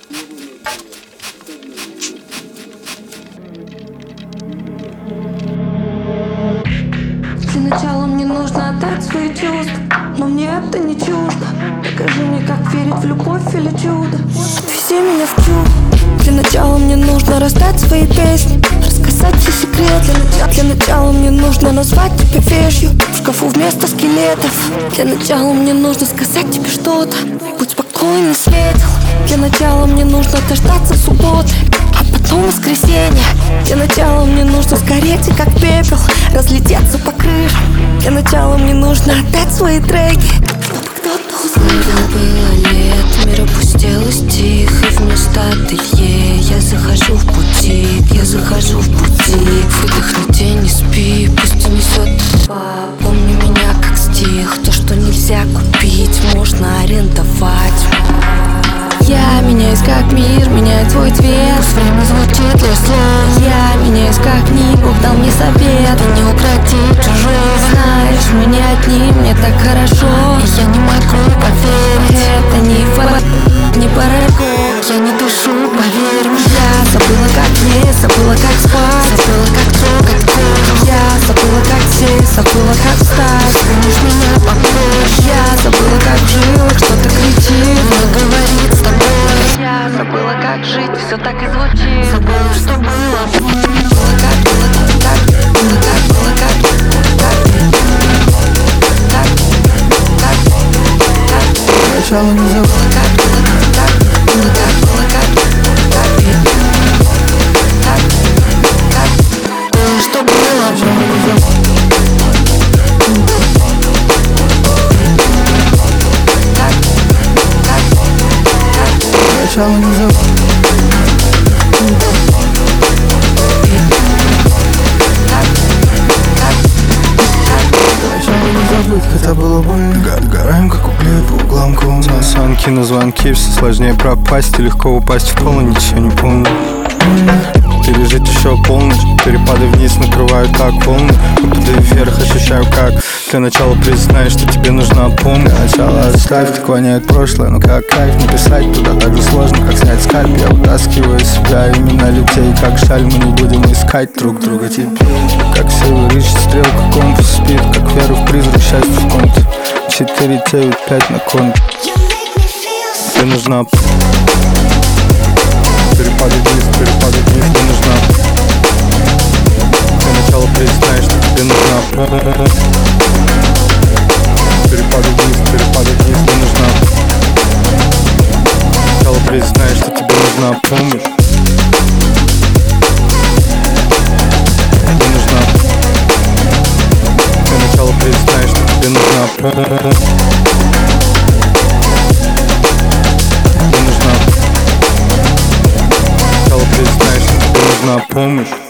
Для начала мне нужно отдать свои чувства, но мне это не чуждо. Покажи мне, как верить в любовь или чудо. Вези меня в чудо. Для начала мне нужно раздать свои песни, рассказать все секреты. Для начала мне нужно назвать тебя вещью в шкафу вместо скелетов. Для начала мне нужно сказать тебе что-то. Будь спокойный, светил. Для начала мне нужно дождаться субботы, а потом воскресенье. Для начала мне нужно сгореть и как пепел разлететься по крышам. Для начала мне нужно отдать свои треки, чтобы кто-то услышал. Когда было лето, мир опустелось тихо, и вместо ателье я захожу в бутик, я захожу в бутик. Выдохни, день, не спи, пусть унесет толпа. Помни меня как стих, то, что нельзя купить, можно арендовать. Я меняюсь как мир, меняет свой цвет. Пусть время звучит лишь слов. Я меняюсь как мир, Бог дал мне совет. И не укротить чужого. Знаешь, мы не одни, мне так хорошо. И я не могу поверить, это не параллель. Я не дышу, поверь мне. Я забыла как есть, забыла как спать, забыла как трогать кожу. Я забыла как сесть, забыла как встать. Помнишь меня попозже. Я забыла как в жилах что-то кричит, но говорит с тобой. Я забыла как жить, все так и звучит. Забыла, что было. Было как, было как, было как, было как, Начало не забыл. было как, было как, было как, было как, было что было. Начало не забыл. Начало не забыл. Начало не забыть, хотя было больно. Догораем, как углей по углам комнат. Звонки на звонки, все сложнее пропасть и легко упасть в пол, и ничего не помню. Пережить еще полночь, перепады вниз накрывают так волны. Выпады вверх, ощущаю как. Для начала признай, что тебе нужна помощь. Для начала оставь, так воняет прошлое. Но как кайф написать туда так же сложно, как снять скальп. Я вытаскиваю из себя имена людей, как жаль, мы не будем искать друг друга теперь. Как силы ищет стрелка, компас спит, как веру в призрак, счастье в комнате. 4, 9, 5 на конте. Тебе нужна перепады вниз, мне нужна. Для начала признай, что тебе нужна. Перепады вниз, мне нужна. Для начала признай, что тебе нужна помощь. Тебе нужна. Для начала признай, что тебе нужна. Признай, что тебе нужна помощь.